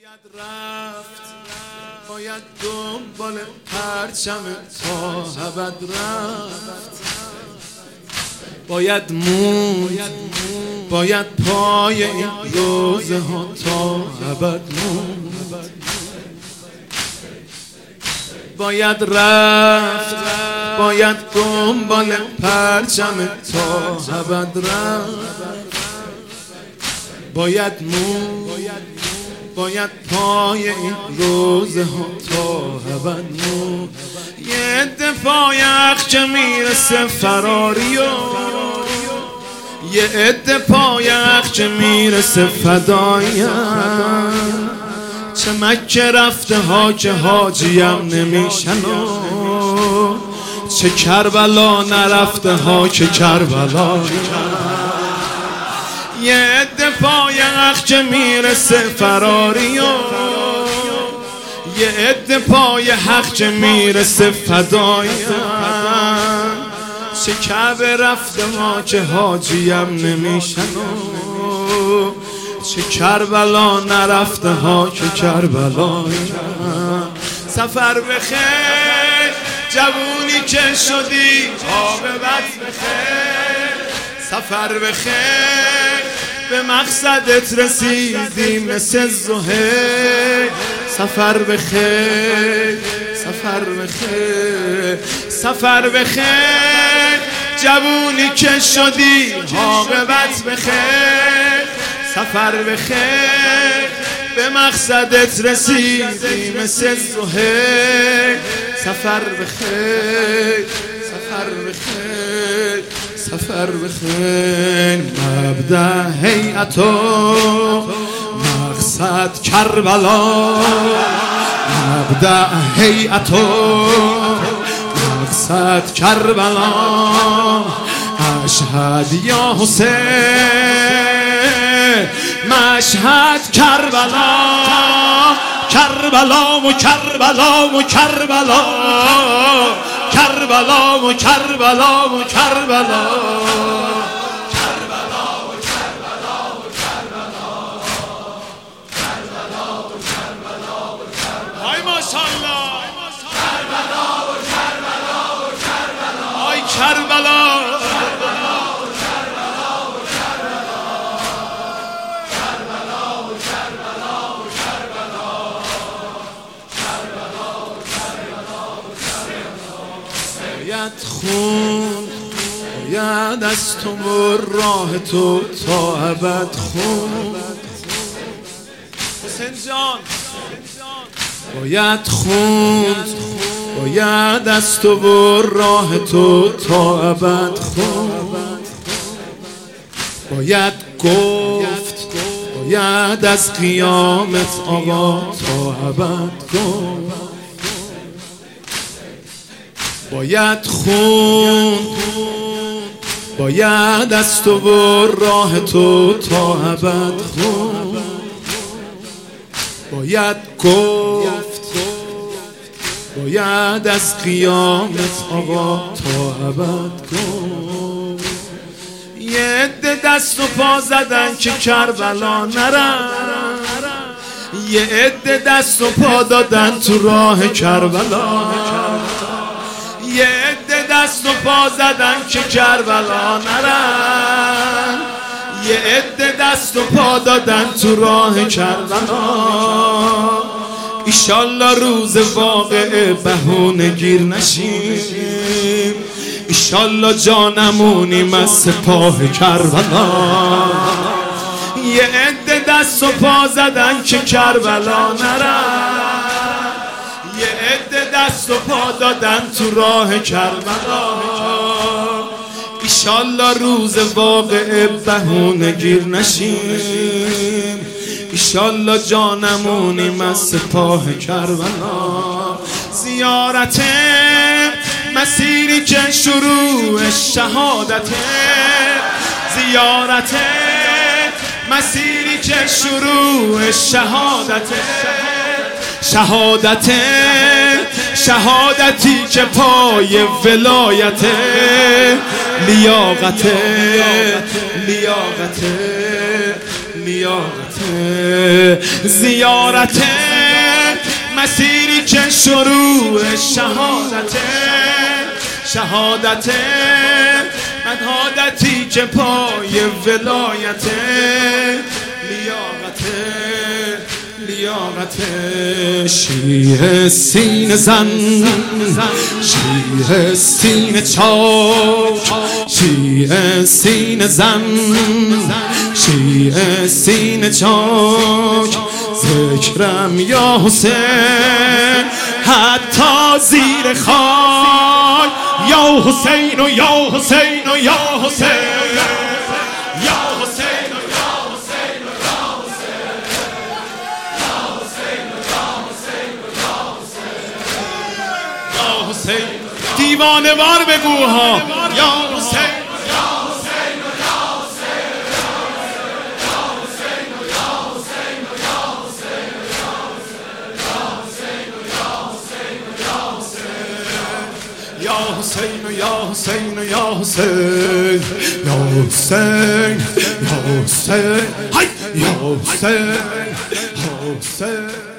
باید رفت، باید دنبال پرچم تا ابد رفت، باید موند، باید پای این روزه ها تا ابد موند، باید رفت، باید دنبال پرچم تا ابد رفت، باید موند، باید پای این روزه ها تا ابد موند. یه عده پای اخچه میرسه فراری و یه عده پای اخچه میرسه فداییم، چه مکه رفته ها که حاجیم نمیشن و چه کربلا نرفته ها که کربلاییم. یه عده پای اخچه میرسه فراری و یه عده پای حقچه میرسه فداییم، چه کعبه رفته ما که حاجیم نمیشن و چه کربلا نرفته ها که کربلاییم. سفر بخیر جوونی که شدی عاقبت بخیر، سفر بخیر به مقصدت رسیدی مثل زهیر. سفر بخیر، سفر بخیر، سفر بخیر جوونی که شدی عاقبت بخیر، سفر بخیر به مقصدت رسیدی مثل زهیر. سفر بخیر، سفر بخیر، سفر بخیر. مبدأ هیئت و مقصد کربلا، مبدأ هیئت و مقصد کربلا. اشهد یا حسین مشهد کربلا، کربلا و کربلا و کربلا، کربلا و کربلا و کربلا، کربلا و کربلا و کربلا، کربلا و کربلا و کربلا. آی ماشاءالله، کربلا و کربلا و کربلا، آی کربلا، کربلا و کربلا و کربلا، کربلا و کربلا و کربلا، کربلا و کربلا و کربلا. باید خون، باید از تو و راه تو تا ابد خون. حسین جان باید خوند، باید از تو و راه تو تا ابد خوند. باید گفت، باید از قیامت آقا تا ابد گفت. باید خوند، باید از تو و راه تو تا ابد خوند. باید گفت، باید از قیامت آقا تا ابد گفت. یه عده دست و پا زدن که کربلا نرن، یه عده دست و پا دادن تو راه کربلا، یه عده دست و پا زدن که کربلا نرن، یه عده دست و پا دادن تو راه کربلا. ایشالله روز واقعه بهونه گیر نشیم، ایشالله جانمونیم از سپاه کربلا. یه عده دست و پا زدن که کربلا نرن، یه عده دست و پا دادن تو راه کربلا. ایشالله روز واقعه بهونه گیر نشیم، ایشالله جانمونیم از سپاه کربلا. زیارت مسیری که شروع شهادته، زیارت مسیری که شروع شهادته، شهادت شهادتی که پای ولایت، لیاقت لیاقت لیاقت زیارت مسیری که شروع شهادت شهادتی که پای ولایت لیاقت شیعه سینه زن شیعه سینه چاک شیعه سینه زن شیعه سینه چاک ذکرم یا حسین حتی زیر خاک یا حسین و یا حسین و یا حسین دیوانه وار بگو ها یا حسین یا حسین یا حسین یا حسین یا حسین یا حسین یا حسین یا حسین